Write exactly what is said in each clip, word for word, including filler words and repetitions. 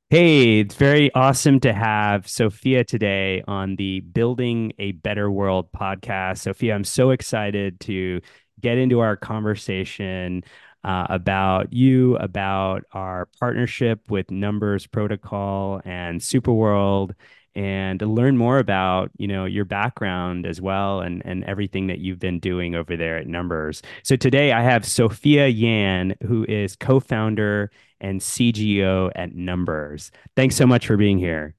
Hey, it's very awesome to have Sophia today on the Building a Better World podcast. Sophia, I'm so excited to get into our conversation uh, about you, about our partnership with Numbers Protocol and Superworld, and to learn more about, you know, your background as well and, and everything that you've been doing over there at Numbers. So today I have Sophia Yan, who is co-founder and C G O at Numbers. Thanks so much for being here.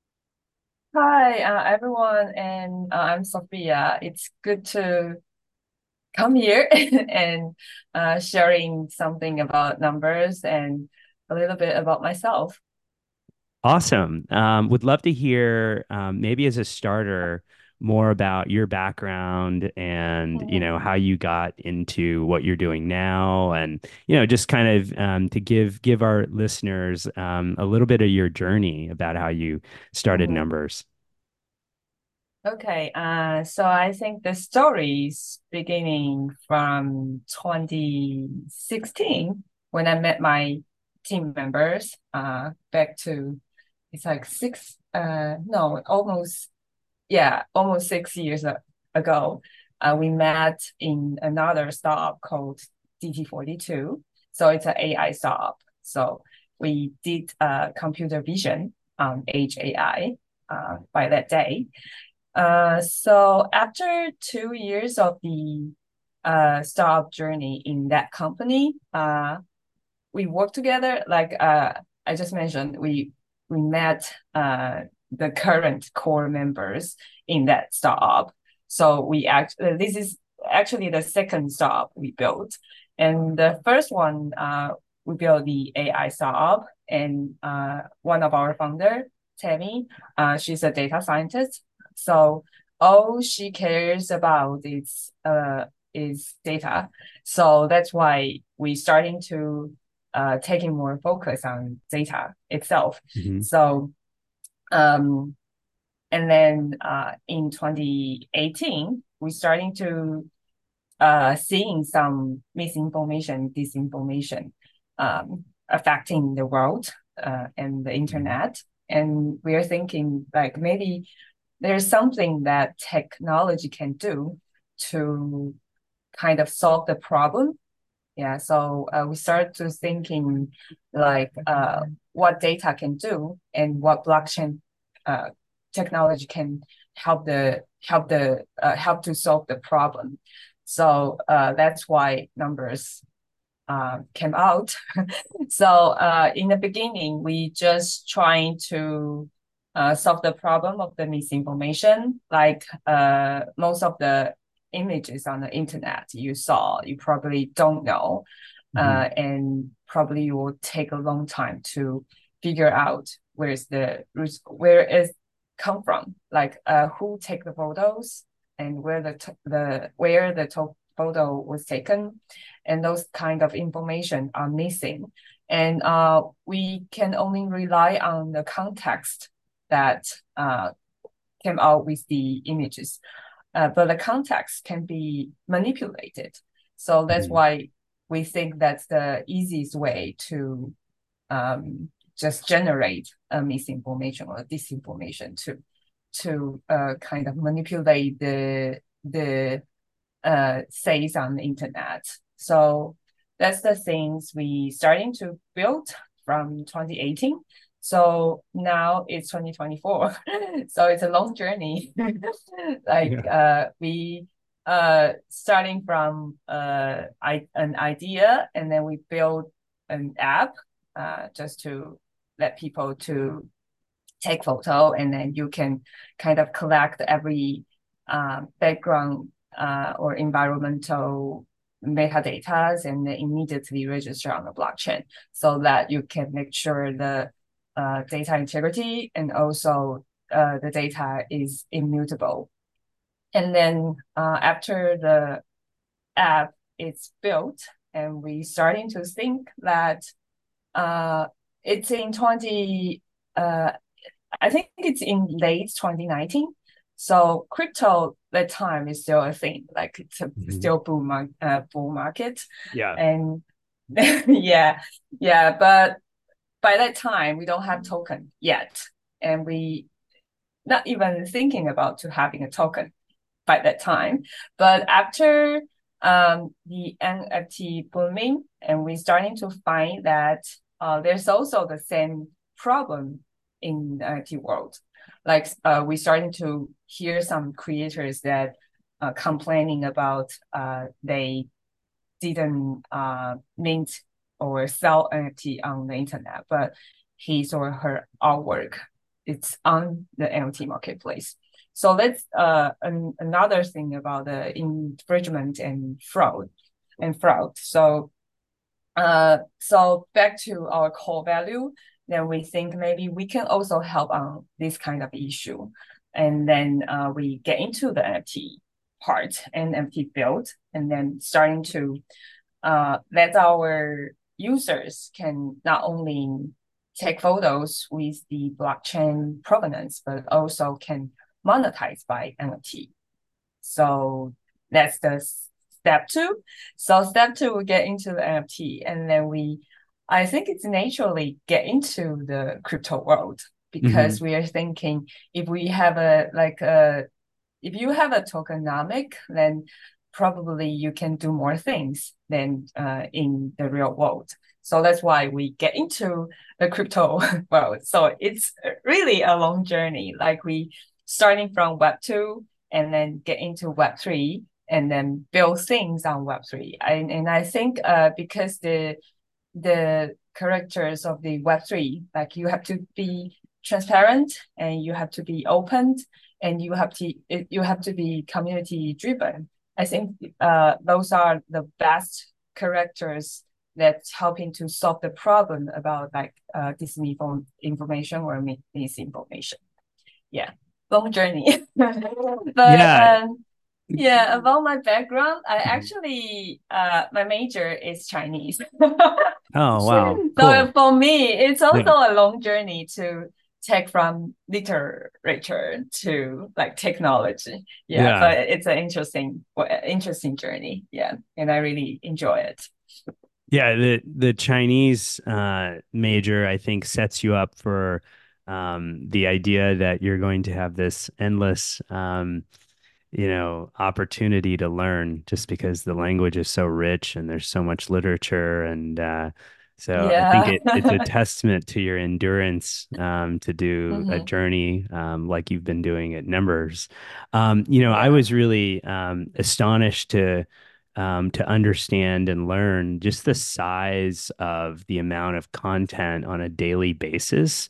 Hi, uh, everyone, and uh, I'm Sophia. It's good to come here and uh, sharing something about numbers and a little bit about myself. Awesome. Um, would love to hear, um, maybe as a starter, more about your background and, you know, Mhm. how you got into what you're doing now and, you know, just kind of um, to give give our listeners um, a little bit of your journey about how you started Mhm. Numbers. Okay, uh, so I think the story is beginning from twenty sixteen when I met my team members uh, back to it's like six, uh, no, almost yeah, almost six years a- ago, uh, we met in another startup called D T forty-two. So it's an A I startup. So we did uh, computer vision on Edge A I uh, by that day. Uh, so after two years of the uh, startup journey in that company, uh, we worked together. Like uh, I just mentioned, we we met uh, the current core members in that startup. So we act. Uh, this is actually the second startup we built, and the first one uh, we built the A I startup, and uh, one of our founder, Tammy, uh, she's a data scientist. So all she cares about is uh is data. So that's why we starting to uh, taking more focus on data itself. Mhm. So, um, and then uh, in twenty eighteen, we starting to uh, seeing some misinformation, disinformation um, affecting the world uh, and the Mhm. internet. And we're thinking like maybe there's something that technology can do to kind of solve the problem. Yeah, so uh, we start to thinking like uh, what data can do and what blockchain uh, technology can help the help the uh, help to solve the problem. So uh, that's why numbers uh, came out. So uh, in the beginning, we just trying to uh, solve the problem of the misinformation. Like uh, most of the images on the internet you saw, you probably don't know, Mhm. uh, and probably will take a long time to figure out where is the where is come from, like uh, who take the photos and where the the where the to- photo was taken, and those kind of information are missing. And uh, we can only rely on the context that uh, came out with the images. Uh, but the context can be manipulated. So that's Mhm. why we think that's the easiest way to um, just generate a misinformation or disinformation to to uh, kind of manipulate the the uh, says on the internet. So that's the things we starting to build from twenty eighteen. So now it's twenty twenty-four. So it's a long journey. Like Yeah. uh, we uh, starting from uh, I, an idea, and then we build an app uh, just to let people to take photo, and then you can kind of collect every uh, background uh, or environmental metadata and then immediately register on the blockchain so that you can make sure the uh, data integrity and also uh, the data is immutable. And then uh, after the app is built and we starting to think that uh, it's in twenty uh, I think it's in late twenty nineteen. So crypto that time is still a thing, like it's a Mhm. still bull, mar- uh, bull market. Yeah. And yeah, yeah, but by that time we don't have token yet, and we not even thinking about to having a token by that time. But after um, the N F T booming, and we're starting to find that uh, there's also the same problem in the N F T world. Like uh, we're starting to hear some creators that uh, complaining about uh, they didn't uh, mint or sell N F T on the internet, but his or her artwork it's on the N F T marketplace. So that's uh, an, another thing about the infringement and fraud and fraud. So uh, so back to our core value, then we think maybe we can also help on this kind of issue. And then uh, we get into the N F T part and N F T build, and then starting to uh, let our users can not only take photos with the blockchain provenance, but also can monetize by N F T. So that's the step two. So step two, we get into the N F T, and then we, I think it's naturally get into the crypto world because Mm-hmm. we are thinking if we have a like a if you have a tokenomic, then probably you can do more things than uh, in the real world. So that's why we get into the crypto world. So it's really a long journey. Like we starting from Web two and then get into Web three and then build things on Web three. And, and I think uh, because the the characters of the Web three, like you have to be transparent and you have to be open and you have to you have to be community driven. I think uh, those are the best characters that's helping to solve the problem about like uh, disinformation or misinformation. Yeah, long journey. But Yeah. um, yeah, about my background, I actually uh, my major is Chinese. Oh, wow. So Cool. for me, it's also Yeah. a long journey to take from literature to like technology. Yeah, Yeah. but it's an interesting, interesting journey. Yeah, and I really enjoy it. Yeah, the the Chinese uh, major, I think, sets you up for um, the idea that you're going to have this endless, um, you know, opportunity to learn just because the language is so rich and there's so much literature. And uh, so I think Yeah. it it's a testament to your endurance um, to do a Hmm. journey um, like you've been doing at Numbers. Um, you know, I Yeah. was really um, astonished to um, to understand and learn just the size of the amount of content on a daily basis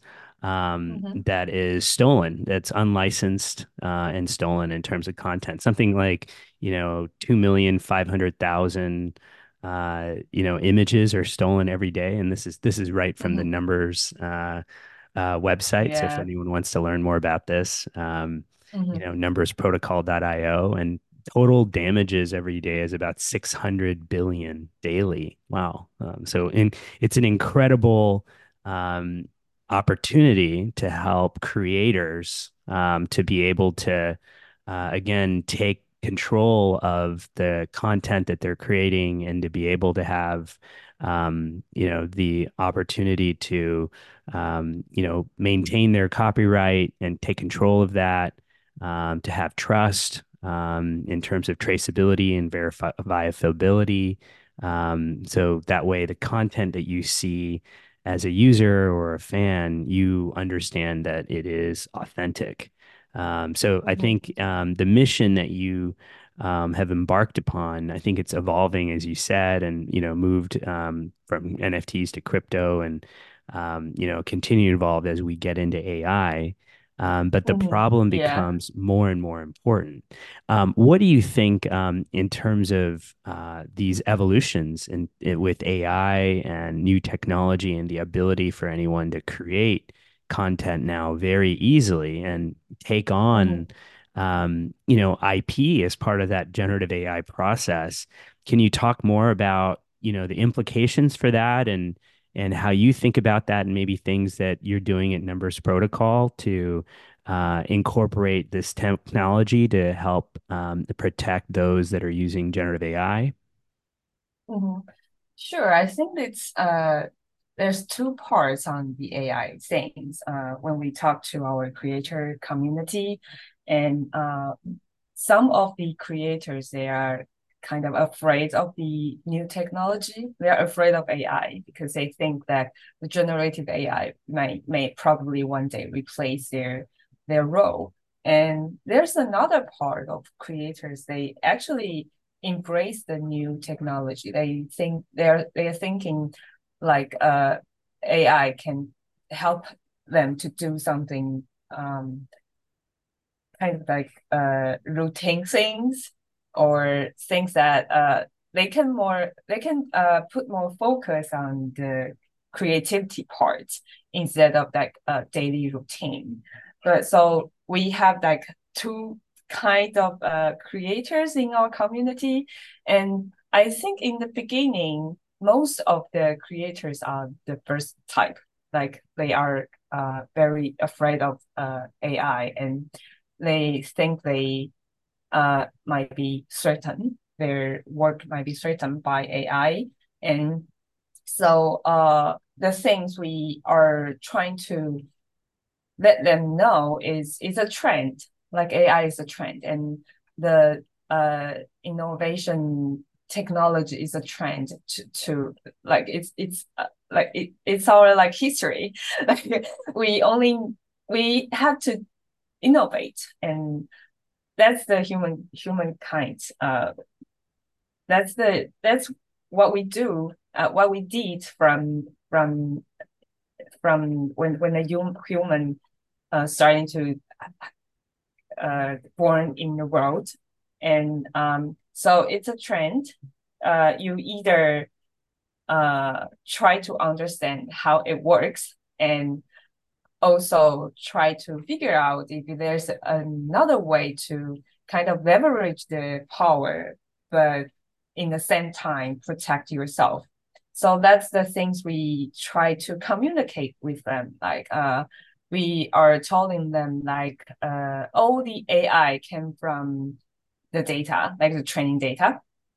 um, Hmm. that is stolen, that's unlicensed uh, and stolen in terms of content. Something like, you know, two million five hundred thousand uh, you know, images are stolen every day. And this is this is right from the Hmm. numbers uh, uh, website. So if Yeah. anyone wants to learn more about this, um, you Hmm. know, numbers protocol dot io, and total damages every day is about six hundred billion daily. Wow. Um, so in, it's an incredible um, opportunity to help creators um, to be able to, uh, again, take control of the content that they're creating and to be able to have, um, you know, the opportunity to, um, you know, maintain their copyright and take control of that, um, to have trust um, in terms of traceability and verifiability. Um, so that way, the content that you see as a user or a fan, you understand that it is authentic. Um, so I Hmm. think um, the mission that you um, have embarked upon, I think it's evolving, as you said, and you know, moved um, from N F Ts to crypto, and um, you know, continue to evolve as we get into A I. Um, but the Hmm. problem Yeah. becomes more and more important. Um, what do you think um, in terms of uh, these evolutions in, in, with A I and new technology and the ability for anyone to create content now very easily and take Hmm. on, um, you know, I P as part of that generative A I process? Can you talk more about, you know, the implications for that and and how you think about that and maybe things that you're doing at Numbers Protocol to uh, incorporate this technology to help um, protect those that are using generative A I? Hmm. Sure. I think it's uh there's two parts on the A I things. Uh, when we talk to our creator community, and uh, some of the creators, they are kind of afraid of the new technology. They are afraid of A I because they think that the generative A I may may probably one day replace their their role. And there's another part of creators, they actually embrace the new technology. They think they're they're thinking like uh A I can help them to do something um kind of like uh routine things, or things that uh they can more they can uh put more focus on the creativity part instead of like a daily routine. But so we have like two kind of uh creators in our community, and I think in the beginning most of the creators are the first type, like they are uh very afraid of uh A I, and they think they uh, might be threatened, their work might be threatened by A I. And so uh, the things we are trying to let them know is is a trend, like A I is a trend, and the uh, innovation technology is a trend to, to like it's it's uh, like it, it's our like history. Like we only we have to innovate, and that's the human humankind. Uh, that's the that's what we do. Uh, what we did from from from when when a hum, human uh, starting to uh, born in the world, and um, so it's a trend. Uh, you either uh, try to understand how it works, and also try to figure out if there's another way to kind of leverage the power, but in the same time protect yourself. So that's the things we try to communicate with them. Like uh, we are telling them like uh, all the A I came from the data, like the training data.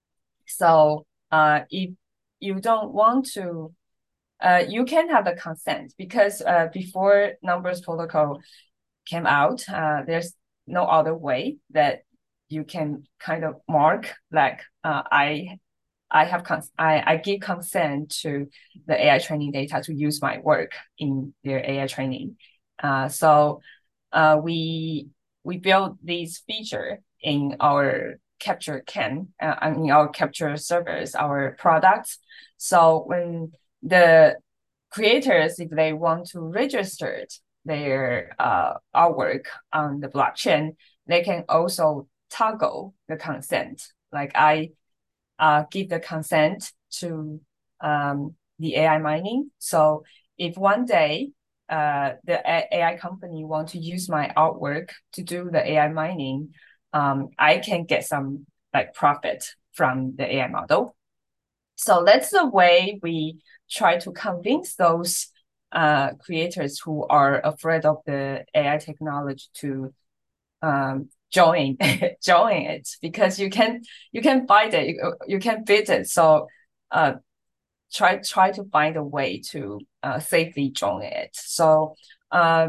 So uh, if you don't want to uh, you can have the consent, because uh, before numbers protocol came out, uh, there's no other way that you can kind of mark like uh, I I have cons- I, I give consent to the A I training data to use my work in their A I training. Uh, so uh, we we build these feature in our capture can uh, in our capture servers, our products. So when the creators, if they want to register their uh, artwork on the blockchain, they can also toggle the consent. Like I uh, give the consent to um, the A I mining. So if one day uh, the A I company want to use my artwork to do the A I mining, um, I can get some like profit from the A I model. So that's the way we try to convince those uh, creators who are afraid of the A I technology to um, join join it, because you can you can buy it, you, you can bid it. So uh, try try to find a way to uh, safely join it. So uh,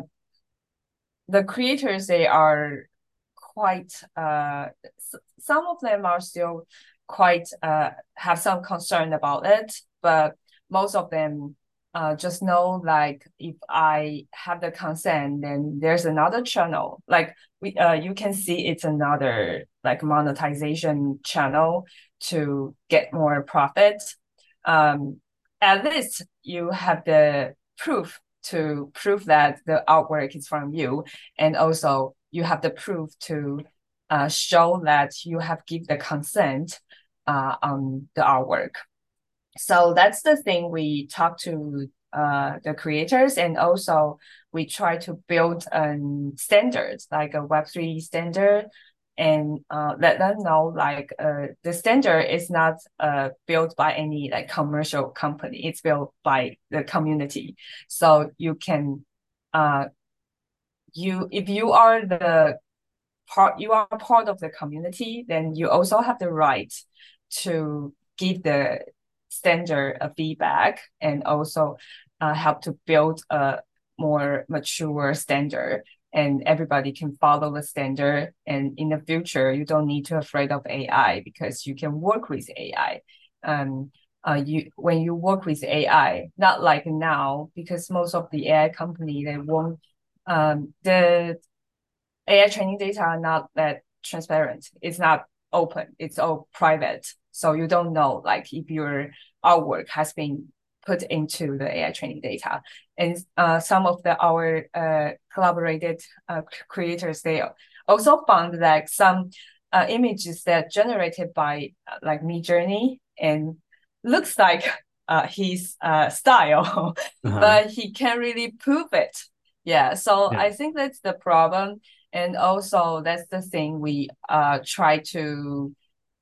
the creators, they are quite uh, some of them are still quite uh, have some concern about it, but most of them uh, just know like if I have the consent, then there's another channel. Like we uh, you can see it's another like monetization channel to get more profit. Um, at least you have the proof to prove that the artwork is from you, and also you have the proof to uh, show that you have give the consent uh, on the artwork. So that's the thing we talk to uh, the creators, and also we try to build a standard, like a Web three standard, and uh, let them know like uh, the standard is not uh, built by any like commercial company. It's built by the community. So you can uh, you if you are the part you are part of the community, then you also have the right to give the standard uh, feedback and also uh, help to build a more mature standard and everybody can follow the standard. And in the future, you don't need to afraid of A I because you can work with A I. Um, uh, you when you work with A I, not like now, because most of the A I company they won't um, the A I training data are not that transparent. It's not open. It's all private. So you don't know like if your artwork has been put into the A I training data. And uh, some of the our uh, collaborated uh, creators, they also found that some uh, images that generated by uh, like Midjourney and looks like uh, his uh, style, Uh-huh. but he can't really prove it. Yeah, so Yeah. I think that's the problem. And also that's the thing we uh try to,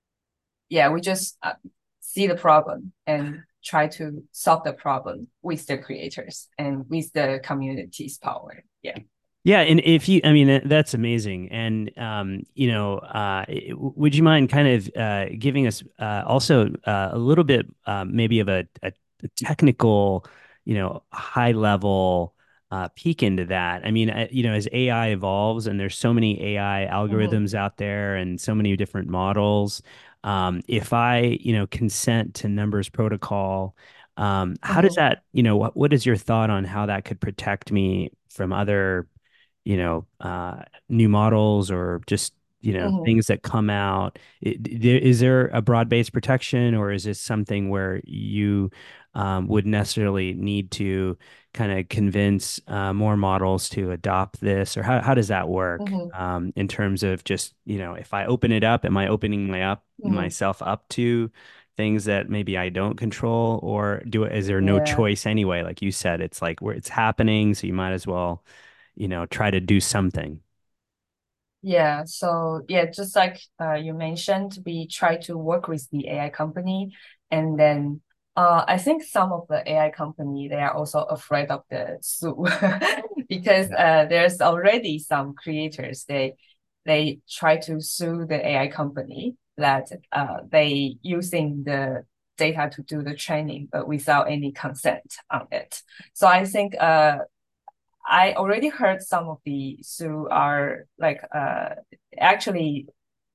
yeah, we just uh, see the problem and try to solve the problem with the creators and with the community's power. Yeah. Yeah, and if you, I mean, that's amazing. And um, you know, uh, would you mind kind of uh, giving us uh, also uh, a little bit, uh, maybe of a, a technical, you know, high level uh, peek into that? I mean, uh, you know, as A I evolves and there's so many A I Mm-hmm. algorithms out there and so many different models, um, if I, you know, consent to numbers protocol, um, how does Mm-hmm. that, you know, what what is your thought on how that could protect me from other you know, uh, new models or just, you know, Mm-hmm. things that come out? I- d- Is there a broad-based protection, or is this something where you um, would necessarily need to kind of convince uh, more models to adopt this, or how how does that work Mm-hmm. um, in terms of just, you know, if I open it up, am I opening my up Mm-hmm. myself up to things that maybe I don't control, or do is there no Yeah. choice anyway? Like you said, it's like where it's happening, so you might as well you know, try to do something. Yeah, so yeah, just like uh, you mentioned, we try to work with the A I company, and then uh, I think some of the A I company they are also afraid of the sue because Yeah. uh, there's already some creators they they try to sue the A I company that uh, they using the data to do the training but without any consent on it. So I think uh I already heard some of the Sioux are like uh actually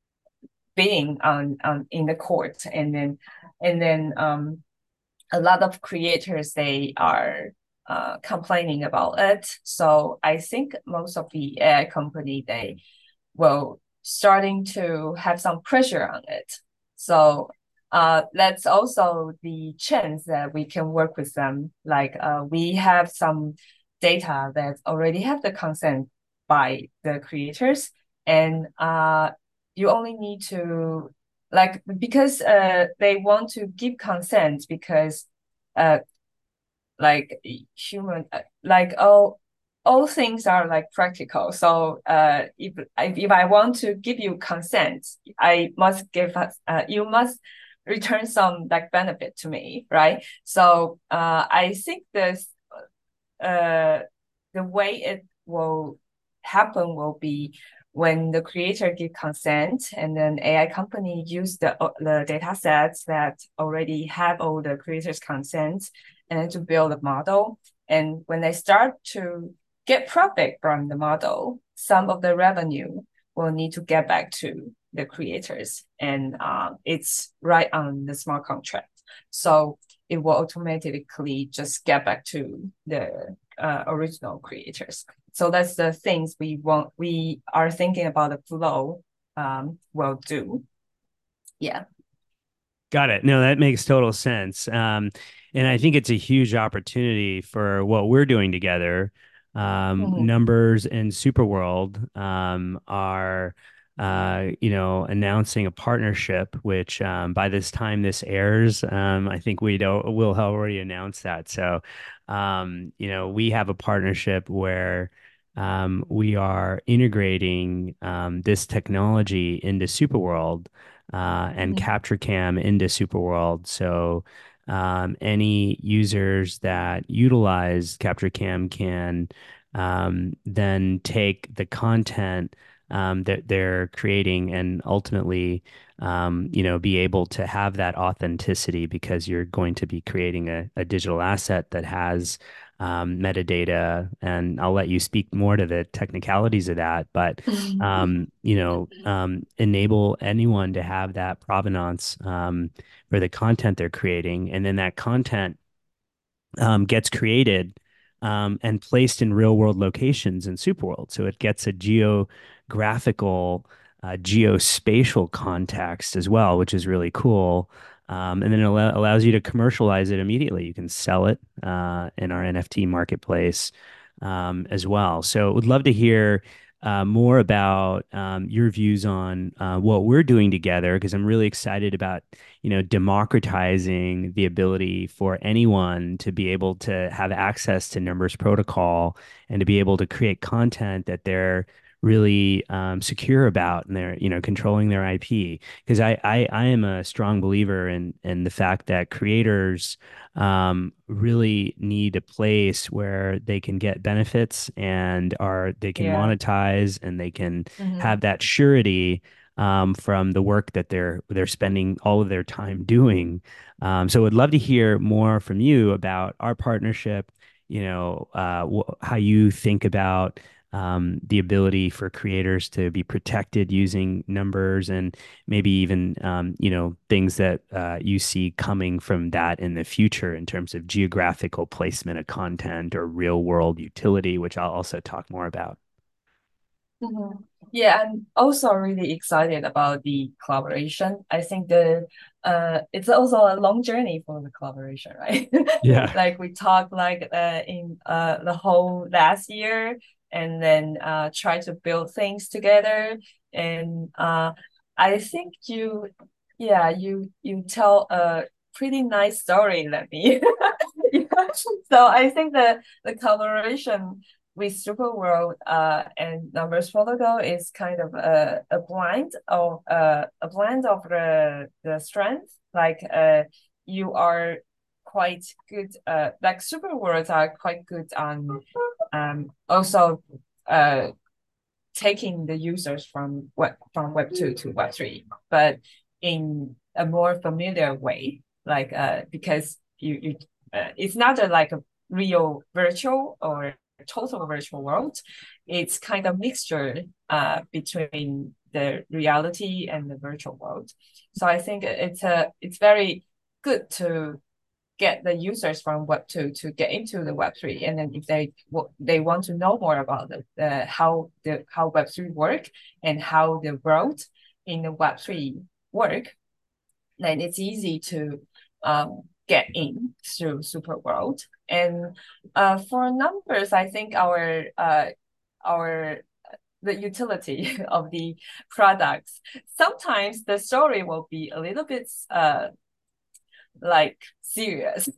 being on on in the court, and then and then um a lot of creators they are uh complaining about it. So I think most of the A I company they will starting to have some pressure on it. So uh, that's also the chance that we can work with them. Like uh, we have some data that already have the consent by the creators, and uh, you only need to like because uh, they want to give consent because uh, like human uh, like all all things are like practical. So uh if if I want to give you consent, I must give us uh, you must return some like benefit to me, right? So uh I think this uh the way it will happen will be when the creator give consent and then A I company use the the data sets that already have all the creators' consent and then to build a model. And when they start to get profit from the model, some of the revenue will need to get back to the creators. And um, it's right on the smart contract. So it will automatically just get back to the uh, original creators. So that's the things we want. We are thinking about the flow. Um, will do. Yeah. Got it. No, that makes total sense. Um, and I think it's a huge opportunity for what we're doing together. Um, Mm-hmm. Numbers and Superworld um, are, uh, you know, announcing a partnership, which um, by this time this airs, um, I think we'd o- will have already announced that. So, um, you know, we have a partnership where um, we are integrating um, this technology into Superworld uh, and Mm-hmm. CaptureCam into Superworld. So um, any users that utilize CaptureCam can um, then take the content um, that they're creating, and ultimately, um, you know, be able to have that authenticity because you're going to be creating a, a digital asset that has um, metadata. And I'll let you speak more to the technicalities of that, but um, you know, um, enable anyone to have that provenance um, for the content they're creating, and then that content um, gets created um, and placed in real world locations in Superworld. So it gets a geographical, uh, geospatial context as well, which is really cool. Um, and then it al- allows you to commercialize it immediately. You can sell it uh, in our N F T marketplace um, as well. So would love to hear uh, more about um, your views on uh, what we're doing together, because I'm really excited about you know, democratizing the ability for anyone to be able to have access to Numbers Protocol and to be able to create content that they're really um, secure about, and they're you know controlling their I P. Because I, I I am a strong believer in in the fact that creators um, really need a place where they can get benefits and are they can Yeah. monetize and they can Mm-hmm. have that surety um, from the work that they're they're spending all of their time doing. Um, so, I'd love to hear more from you about our partnership. You know, uh, wh- how you think about um, the ability for creators to be protected using numbers, and maybe even um, you know things that uh, you see coming from that in the future in terms of geographical placement of content or real world utility, which I'll also talk more about. Mhm. Yeah, I'm also really excited about the collaboration. I think the uh it's also a long journey for the collaboration, right? Yeah. Like we talked like uh in uh the whole last year, and then uh try to build things together. And uh I think you yeah, you you tell a pretty nice story, let me. Yeah. So I think the the collaboration with Superworld uh, and Numbers Protocol is kind of a, a blend of uh, a blend of the the strength. Like uh, you are quite good. Uh, like Superworlds are quite good on um also uh taking the users from web from Web two to Web three, but in a more familiar way. Like uh because you you uh, it's not a, like a real virtual or total virtual world. It's kind of mixture uh between the reality and the virtual world. So I think it's a it's very good to get the users from Web two to get into the Web three, and then if they they want to know more about the, the how the how Web three work and how the world in the Web three work, then it's easy to um, get in through Superworld. And uh, for numbers, I think our uh, our the utility of the products. Sometimes the story will be a little bit uh like serious,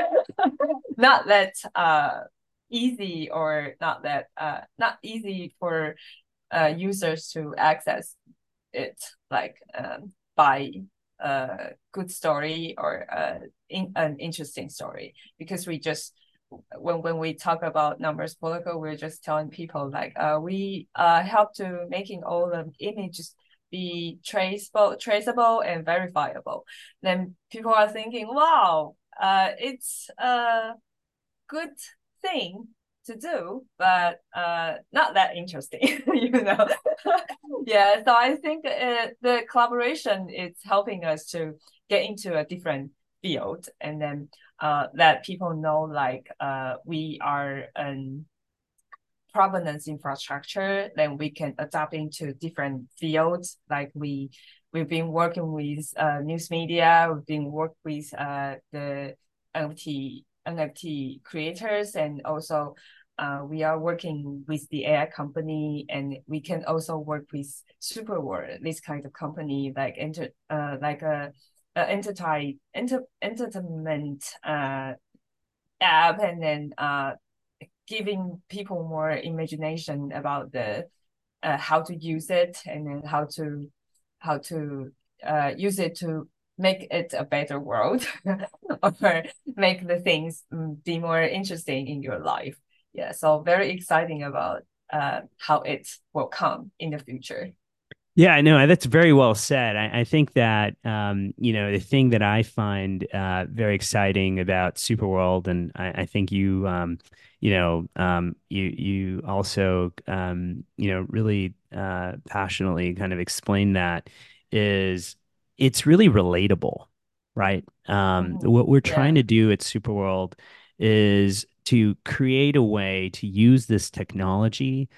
not that uh easy, or not that uh not easy for uh users to access it, like um by a good story or uh in, an interesting story, because we just when when we talk about numbers protocol, we're just telling people like uh we uh help to making all the images be traceable traceable and verifiable. Then people are thinking, wow, uh it's a good thing to do, but uh not that interesting. You know. Yeah, so I think uh, the collaboration is helping us to get into a different field, and then uh let people know like uh we are an provenance infrastructure, then we can adapt into different fields. Like we we've been working with uh, news media, we've been working with uh, the N F T N F T creators, and also uh, we are working with the A I company, and we can also work with Superworld, this kind of company, like enter uh, like a, a enterprise enter, entertainment uh, app, and then uh, giving people more imagination about the uh, how to use it, and then how to how to uh, use it to make it a better world, or make the things mm, be more interesting in your life. Yeah, so very exciting about uh, how it will come in the future. Yeah, I know that's very well said. I, I think that um, you know, the thing that I find uh, very exciting about Superworld, and I, I think you, um, you know, um, you you also, um, you know, really uh, passionately kind of explain that is it's really relatable, right? Um, Mhm. what we're trying Yeah. to do at Superworld is to create a way to use this technology.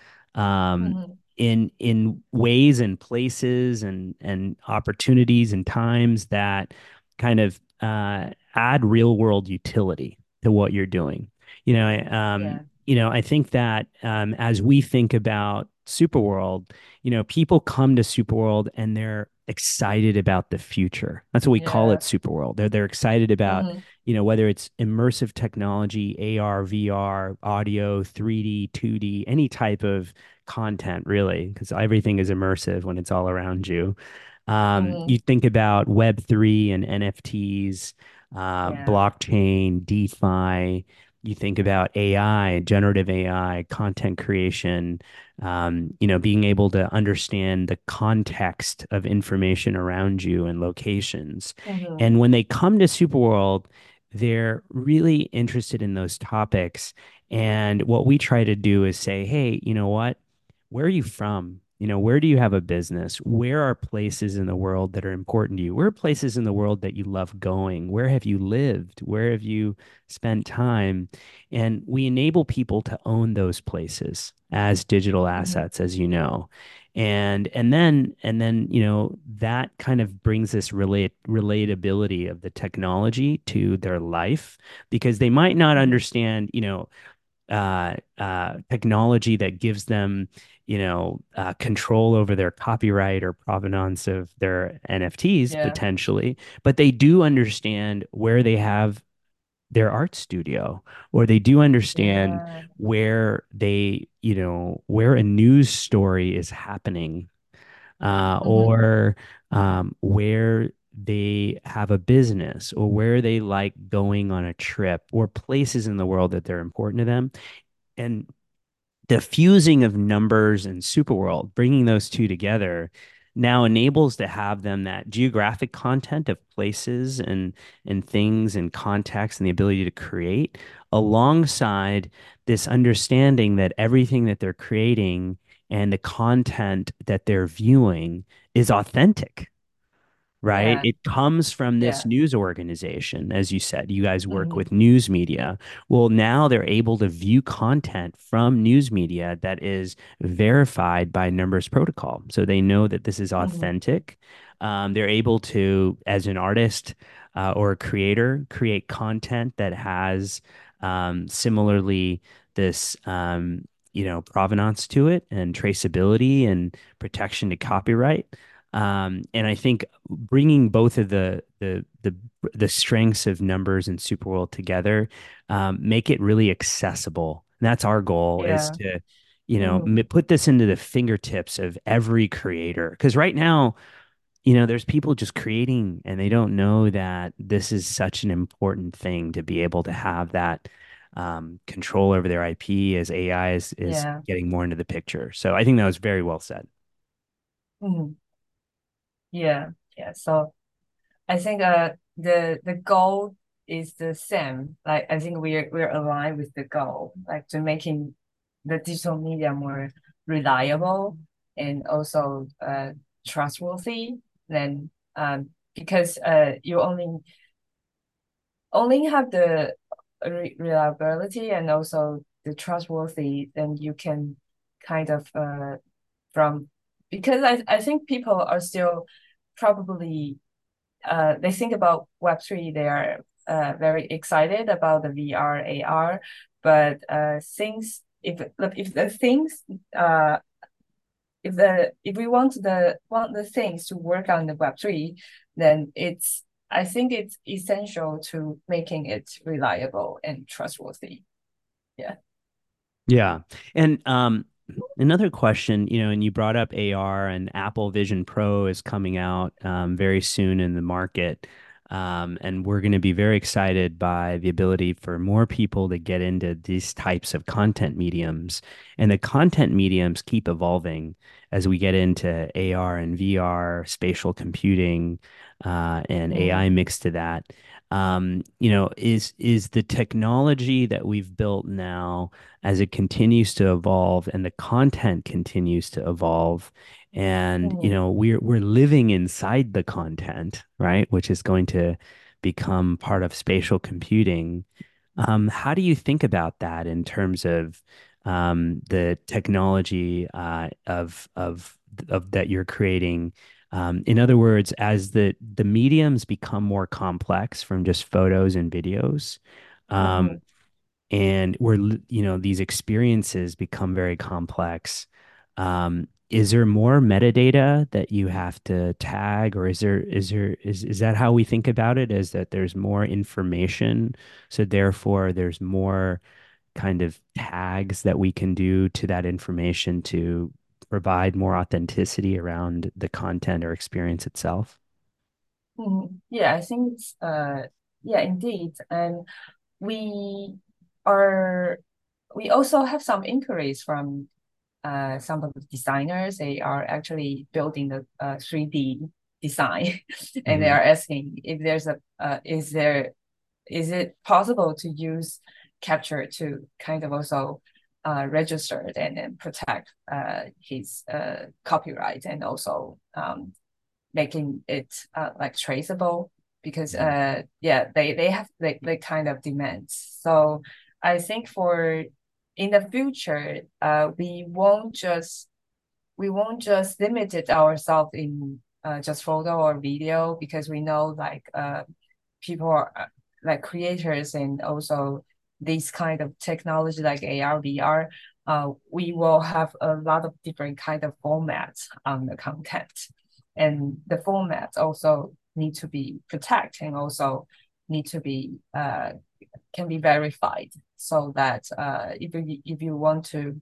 Um, Mhm. in in ways and places and and opportunities and times that kind of uh, add real world utility to what you're doing. You know, I, um, Yeah. you know, I think that um, as we think about Superworld, you know, people come to Superworld and they're excited about the future. That's what we call it, Yeah. Superworld. They're they're excited about, Mhm. you know, whether it's immersive technology, A R, V R, audio, three D, two D, any type of content, really, because everything is immersive when it's all around you. Um, you Mhm. think about Web three and N F Ts, uh, Yeah. blockchain, DeFi. You think about A I, generative A I, content creation, um, you know, being able to understand the context of information around you and locations. Mhm. And when they come to Superworld, they're really interested in those topics. And what we try to do is say, hey, you know what? Where are you from? You know, where do you have a business? Where are places in the world that are important to you? Where are places in the world that you love going? Where have you lived? Where have you spent time? And we enable people to own those places as digital Mhm. assets, as you know. And and then and then, you know, that kind of brings this relate relatability of the technology to their life because they might not Mhm. understand, you know, uh, uh, technology that gives them, you know, uh, control over their copyright or provenance of their N F Ts Yeah. potentially, but they do understand where they have their art studio, or they do understand Yeah. where they, you know, where a news story is happening, uh, Mhm. or um, where they have a business, or where they like going on a trip, or places in the world that they're important to them. And the fusing of numbers and Superworld, bringing those two together, now enables to have them that geographic content of places and and things and context and the ability to create alongside this understanding that everything that they're creating and the content that they're viewing is authentic, right? Yeah. It comes from this Yeah. news organization. As you said, you guys work Mhm. with news media. Well, now they're able to view content from news media that is verified by Numbers Protocol. So they know that this is Mhm. authentic. Um, they're able to, as an artist uh, or a creator, create content that has um, similarly this. Um, you know, provenance to it and traceability and protection to copyright. Um, and I think bringing both of the the the the strengths of Numbers and Superworld together, um, make it really accessible. And that's our goal is Yeah. to, you know, Mhm. m- put this into the fingertips of every creator. Because right now, you know, there's people just creating and they don't know that this is such an important thing to be able to have that um, control over their I P as A I is is Yeah. getting more into the picture. So I think that was very well said. Mhm. Yeah. Yeah. So I think uh the the goal is the same. Like I think we're we're aligned with the goal, like to making the digital media more reliable and also uh trustworthy. Then um because uh you only only have the re reliability and also the trustworthy, then you can kind of uh from because I I think people are still probably uh, they think about Web three, they are uh, very excited about the V R, A R, but uh, things if if the things uh, if the if we want the want the things to work on the Web three, then it's I think it's essential to making it reliable and trustworthy. Yeah. Yeah. And um, another question, you know, and you brought up A R and Apple Vision Pro is coming out um, very soon in the market. Um, and we're going to be very excited by the ability for more people to get into these types of content mediums. And the content mediums keep evolving as we get into A R and V R, spatial computing, uh, and A I Mm, mixed to that. Um, you know, is is the technology that we've built now as it continues to evolve and the content continues to evolve, and you mm, know we're we're living inside the content, right, which is going to become part of spatial computing. Um, how do you think about that in terms of um, the technology uh, of of of that you're creating? Um, in other words, as the the mediums become more complex from just photos and videos, um, mm. and where you know these experiences become very complex, um is there more metadata that you have to tag, or is there is there is is that how we think about it, is that there's more information, so therefore there's more kind of tags that we can do to that information to provide more authenticity around the content or experience itself? Mm, yeah, I think it's, uh yeah, indeed. And we are we also have some inquiries from uh some of the designers. They are actually building the uh, three D design and they Hmm. are asking if there's a uh, is there is it possible to use capture to kind of also uh, register it and then protect uh, his uh, copyright and also um, making it uh, like traceable because Hmm. uh yeah they they have they, they kind of demands. So I think for in the future uh we won't just we won't just limit it ourselves in uh, just photo or video because we know like uh people are uh, like creators and also this kind of technology like A R V R uh, we will have a lot of different kind of formats on the content and the formats also need to be protected and also need to be uh, can be verified so that uh, if you if you want to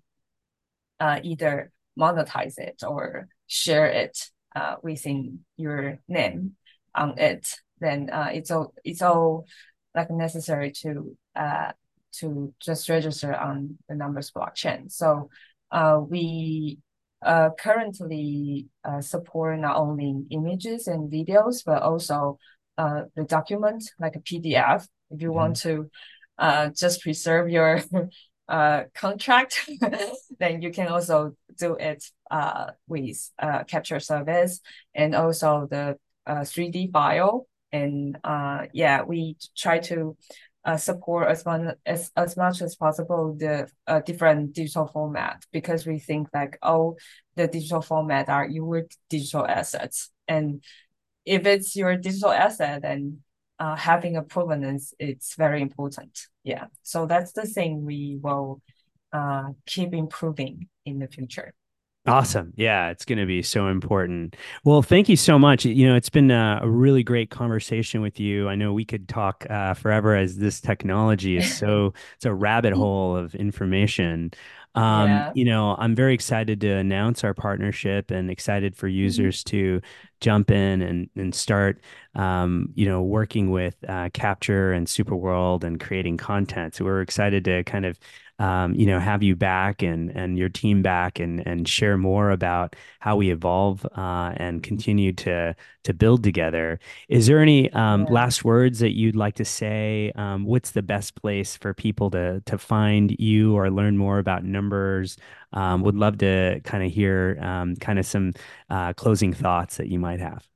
uh, either monetize it or share it uh, within your name on it, then uh, it's all it's all like necessary to uh, to just register on the Numbers blockchain. So uh, we uh, currently uh, support not only images and videos, but also uh, the document like a P D F. If you Hmm. want to uh, just preserve your uh, contract, then you can also do it uh, with uh, capture service and also the uh, three D file. And uh, yeah, we try to uh, support as much as, as much as possible the uh, different digital format because we think like all the digital format are your digital assets. And if it's your digital asset, then uh, having a provenance it's very important. Yeah, so that's the thing we will uh, keep improving in the future. Awesome. Yeah, it's going to be so important. Well, thank you so much. You know, it's been a, a really great conversation with you. I know we could talk uh, forever as this technology is so, it's a rabbit hole of information. Um, Yeah. you know, I'm very excited to announce our partnership and excited for Mhm. users to jump in and, and start, um, you know, working with uh, Capture and Superworld and creating content. So we're excited to kind of um, you know, have you back and and your team back and and share more about how we evolve uh, and continue to to build together. Is there any um, Yeah. last words that you'd like to say? Um, what's the best place for people to to find you or learn more about numbers? Um, would love to kind of hear um, kind of some uh, closing thoughts that you might have.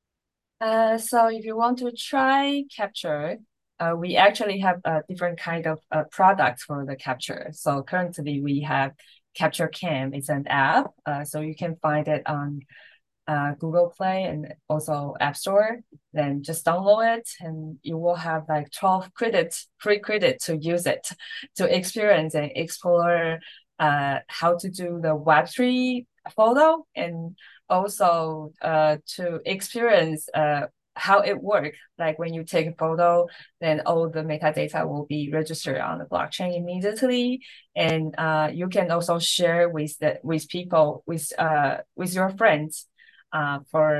Uh, so if you want to try capture, uh, we actually have a different kind of uh, products for the capture. So currently we have Capture Cam. It's an app. Uh, so you can find it on uh, Google Play and also App Store. Then just download it and you will have like twelve credits, free credit to use it to experience and explore uh, how to do the Web three photo and also uh, to experience uh, how it works. Like when you take a photo, then all the metadata will be registered on the blockchain immediately, and uh, you can also share with the with people with uh with your friends uh, for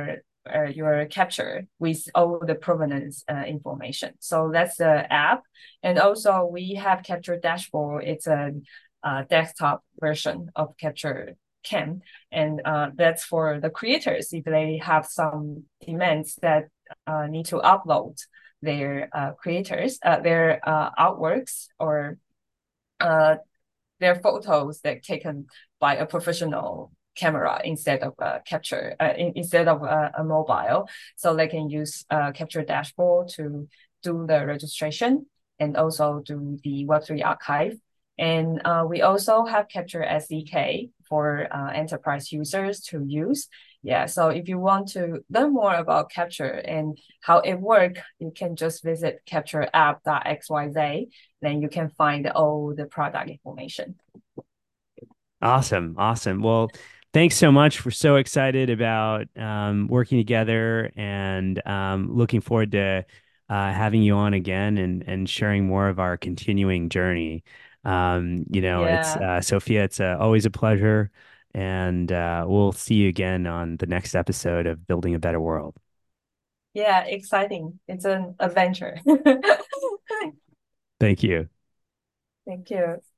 uh, your capture with all the provenance uh, information. So that's the app. And also we have Capture Dashboard. It's a, a desktop version of Capture Cam. And uh, that's for the creators if they have some demands that uh, need to upload their uh, creators, uh, their uh, artworks or uh, their photos that taken by a professional camera instead of a capture uh, in, instead of a, a mobile, so they can use uh, Capture Dashboard to do the registration and also do the web three archive. And uh, we also have Capture S D K for uh, enterprise users to use. Yeah, so if you want to learn more about Capture and how it works, you can just visit capture app dot x y z. Then you can find all the product information. Awesome. Awesome. Well, thanks so much. We're so excited about um, working together and um, looking forward to uh, having you on again and, and sharing more of our continuing journey. Um, you know, it's Yeah, uh, Sophia, it's uh, always a pleasure. And uh, we'll see you again on the next episode of Building a Better World. yeah, exciting. It's an adventure. Thank you. Thank you.